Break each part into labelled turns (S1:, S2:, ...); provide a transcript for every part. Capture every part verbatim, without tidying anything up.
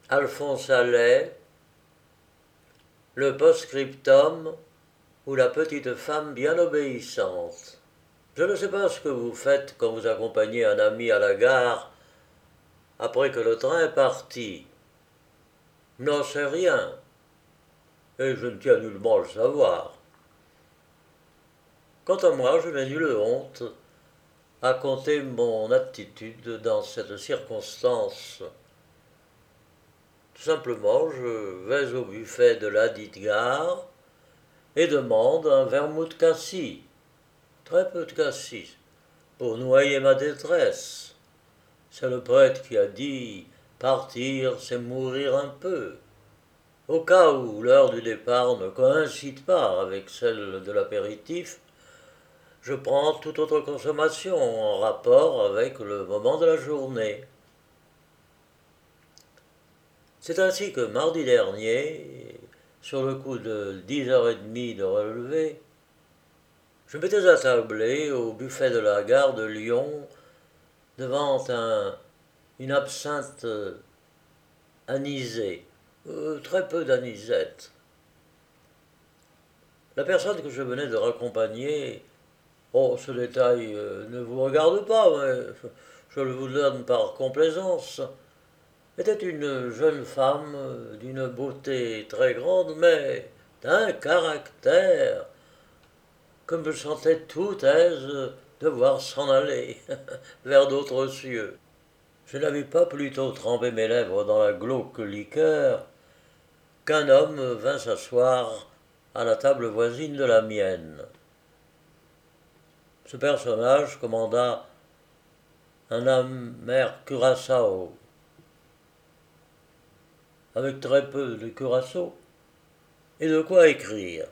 S1: Alphonse Allais, le post-scriptum ou la petite femme bien obéissante. Je ne sais pas ce que vous faites quand vous accompagnez un ami à la gare après que le train est parti. N'en sais rien, et je ne tiens nullement à le savoir. Quant à moi, je n'ai nulle honte à compter mon attitude dans cette circonstance. Tout simplement, je vais au buffet de ladite gare et demande un vermouth cassis, très peu de cassis, pour noyer ma détresse. C'est le prêtre qui a dit partir, c'est mourir un peu. Au cas où l'heure du départ ne coïncide pas avec celle de l'apéritif, je prends toute autre consommation en rapport avec le moment de la journée. C'est ainsi que mardi dernier, sur le coup de dix heures trente de relevé, je m'étais attablé au buffet de la gare de Lyon devant un, une absinthe anisée, euh, très peu d'anisette. La personne que je venais de raccompagner, oh, ce détail euh, ne vous regarde pas, mais je le vous donne par complaisance, était une jeune femme euh, d'une beauté très grande, mais d'un caractère que je me sentais tout aise de voir s'en aller vers d'autres cieux. Je n'avais pas plutôt trempé mes lèvres dans la glauque liqueur qu'un homme vint s'asseoir à la table voisine de la mienne. Ce personnage commanda un amer curaçao, avec très peu de curaçao et de quoi écrire.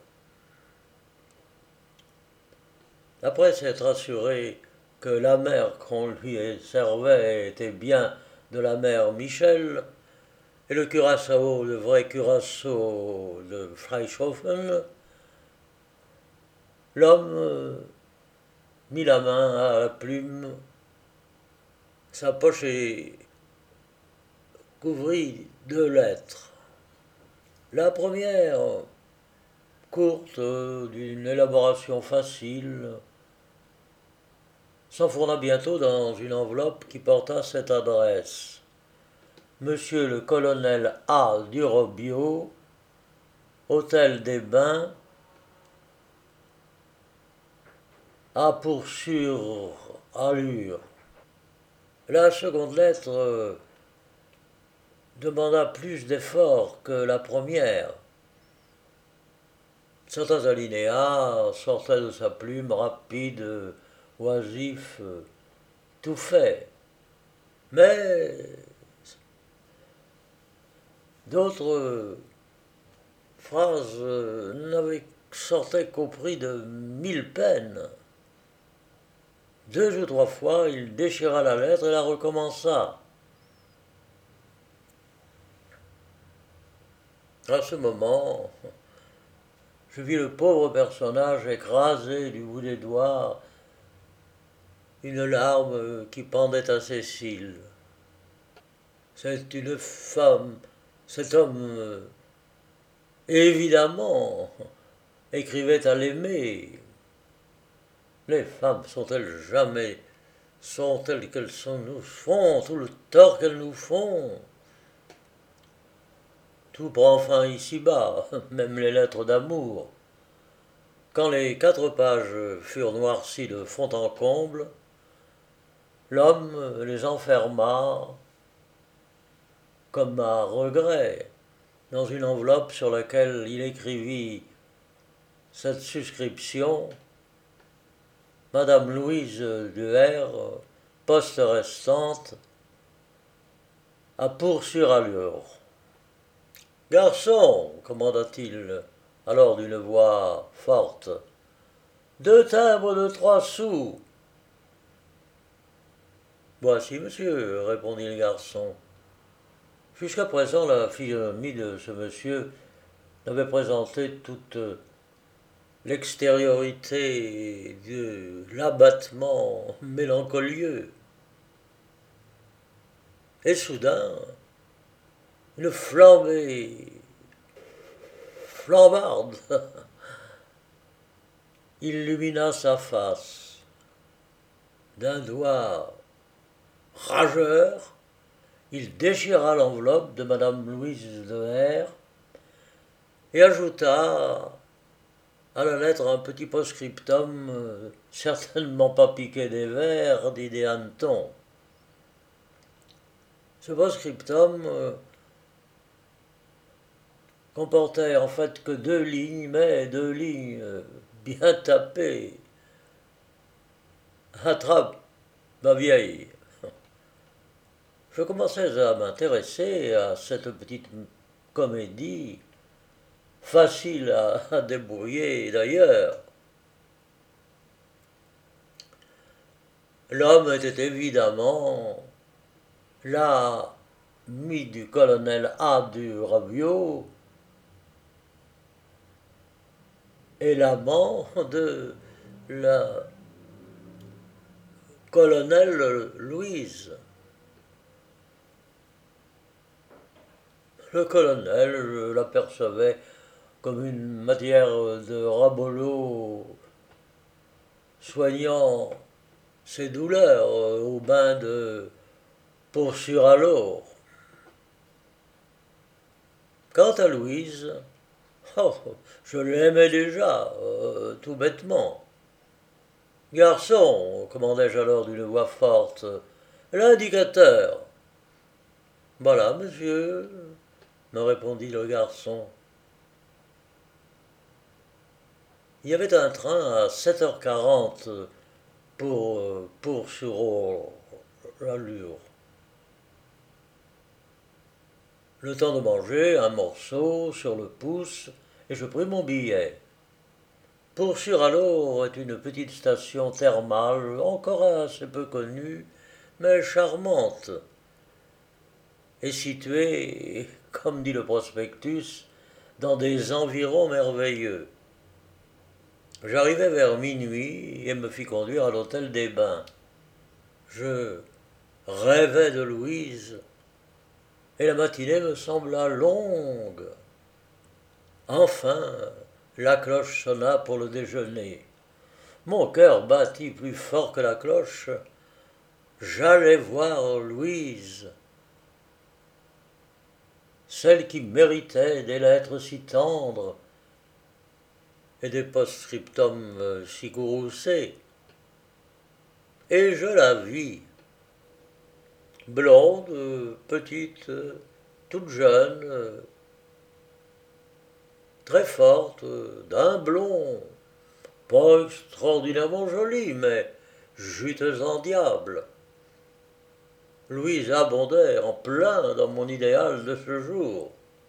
S1: Après s'être assuré que la mer qu'on lui servait était bien de la mer Michel, et le curaçao, le vrai curaçao de Freishofen, l'homme euh, mit la main à la plume, sa poche et couvrit deux lettres. La première, courte, d'une élaboration facile, s'enfourna bientôt dans une enveloppe qui porta cette adresse. Monsieur le colonel A. Durobio, Hôtel des Bains, à Pour-sur Allure. La seconde lettre euh, demanda plus d'efforts que la première. Certains alinéas sortaient de sa plume rapide, oisif, tout fait. Mais d'autres phrases n'avaient sortaient qu'au prix de mille peines. Deux ou trois fois, il déchira la lettre et la recommença. À ce moment, je vis le pauvre personnage écraser du bout des doigts une larme qui pendait à ses cils. C'est une femme, cet homme, évidemment, écrivait à l'aimer. Les femmes sont-elles jamais, sont-elles qu'elles sont, nous font, tout le tort qu'elles nous font. Tout prend fin ici-bas, même les lettres d'amour. Quand les quatre pages furent noircies de fond en comble, l'homme les enferma, comme à regret, dans une enveloppe sur laquelle il écrivit cette suscription: Madame Louise de R, poste restante, à Pour-sur-Allure. Garçon, commanda-t-il alors d'une voix forte, deux timbres de trois sous. Voici, monsieur, répondit le garçon. Jusqu'à présent, la physionomie de ce monsieur n'avait présenté toute l'extériorité de l'abattement mélancolieux. Et soudain, une flambée flambarde illumina sa face. D'un doigt rageur, il déchira l'enveloppe de madame Louise de R et ajouta à la lettre un petit post-scriptum, euh, certainement pas piqué des vers, dit des hannetons. Ce post-scriptum euh, comportait en fait que deux lignes, mais deux lignes euh, bien tapées. Attrape, ma vieille. Je commençais à m'intéresser à cette petite comédie, facile à, à débrouiller d'ailleurs. L'homme était évidemment l'ami du colonel A. du Rabiot et l'amant de la colonel Louise. Le colonel, je l'apercevais comme une matière de rabolo soignant ses douleurs au bain de Pour-sur-Allour. Quant à Louise, oh, je l'aimais déjà, euh, tout bêtement. Garçon, commandai-je alors d'une voix forte, l'indicateur. Voilà, monsieur, me répondit le garçon. Il y avait un train à sept heures quarante pour euh, Pour-sur-Allour. Le temps de manger un morceau sur le pouce et je pris mon billet. Pour-sur-Allour est une petite station thermale, encore assez peu connue, mais charmante, et située, comme dit le prospectus, dans des environs merveilleux. J'arrivai vers minuit et me fis conduire à l'hôtel des Bains. Je rêvais de Louise, et la matinée me sembla longue. Enfin, la cloche sonna pour le déjeuner. Mon cœur battit plus fort que la cloche. J'allais voir Louise, celle qui méritait des lettres si tendres et des post-scriptums si courroucés. Et je la vis, blonde, petite, toute jeune, très forte, d'un blond, pas extraordinairement jolie, mais juteuse en diable. Louise abondait en plein dans mon idéal de ce jour.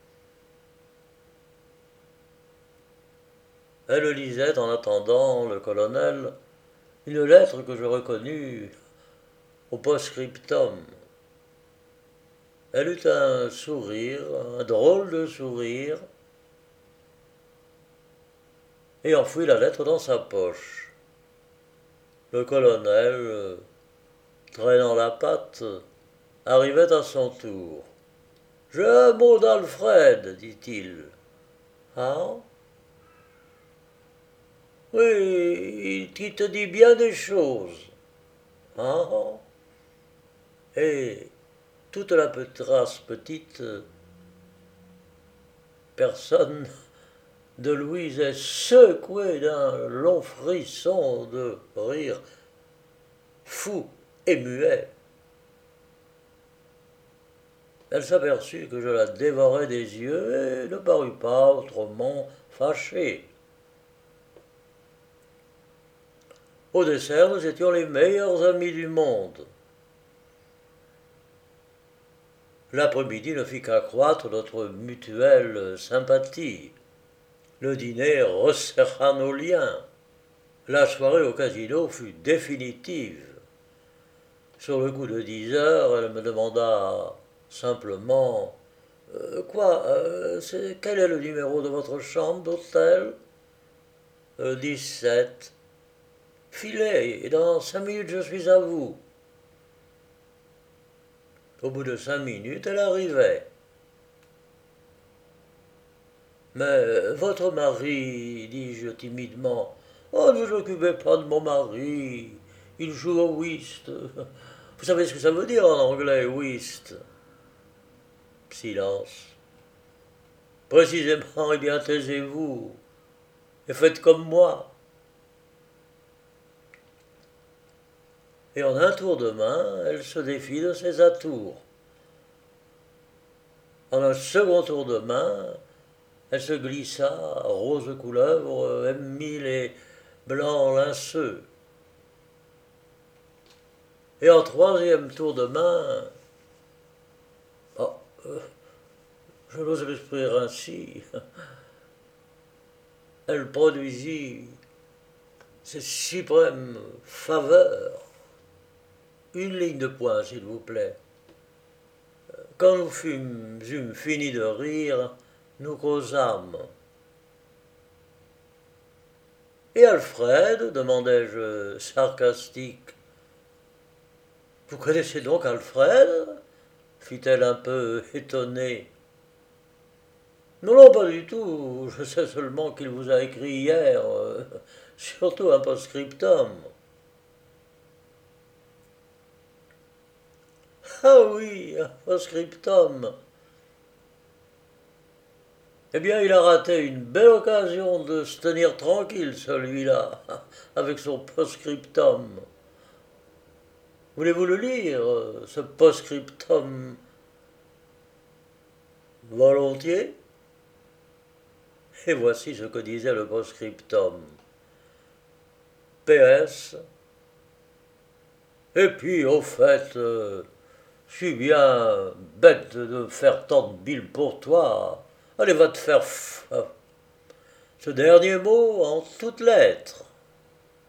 S1: Elle lisait en attendant le colonel une lettre que je reconnus au post-scriptum. Elle eut un sourire, un drôle de sourire, et enfouit la lettre dans sa poche. Le colonel, traînant la patte, arrivait à son tour. « J'ai un mot d'Alfred, dit-il. »« Ah ?» ?»« Oui, qui te dit bien des choses. »« Ah ?» Et toute la race petite personne de Louise est secouée d'un long frisson de rire fou et muet. Elle s'aperçut que je la dévorais des yeux et ne parut pas autrement fâchée. Au dessert, nous étions les meilleurs amis du monde. L'après-midi ne fit qu'accroître notre mutuelle sympathie. Le dîner resserra nos liens. La soirée au casino fut définitive. Sur le coup de dix heures, elle me demanda simplement euh, « Quoi euh, c'est, quel est le numéro de votre chambre d'hôtel ?»« euh, dix-sept. »« Filez, et dans cinq minutes je suis à vous. » Au bout de cinq minutes, elle arrivait. Mais votre mari, dis-je timidement. Oh, ne vous occupez pas de mon mari. Il joue au whist. Vous savez ce que ça veut dire en anglais, whist? Silence. Précisément, eh bien, taisez-vous et faites comme moi. Et en un tour de main, elle se défie de ses atours. En un second tour de main, elle se glissa, rose couleuvre, émile et blanc linceux. Et en troisième tour de main, oh, euh, je n'ose l'exprimer ainsi, elle produisit ses suprêmes faveurs. Une ligne de poing, s'il vous plaît. Quand nous fûmes eûmes fini de rire, nous causâmes. Et Alfred, demandai-je sarcastique. Vous connaissez donc Alfred? Fit-elle un peu étonnée. Non, non, pas du tout. Je sais seulement qu'il vous a écrit hier, euh, surtout un post-scriptum. Ah oui, un post-scriptum. Eh bien, il a raté une belle occasion de se tenir tranquille, celui-là, avec son post-scriptum. Voulez-vous le lire, ce post-scriptum? Volontiers. Et voici ce que disait le post-scriptum. P S. Et puis, au fait, euh, je suis bien bête de faire tant de bile pour toi. Allez, va te faire f... Ce dernier mot en toutes lettres.